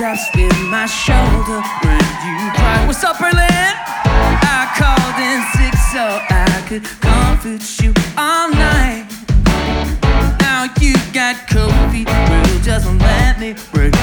raindrops with my shoulder when you cry. What's up, Berlin? I called in sick so I could comfort you all night. Now you got cold feet, well, just let me break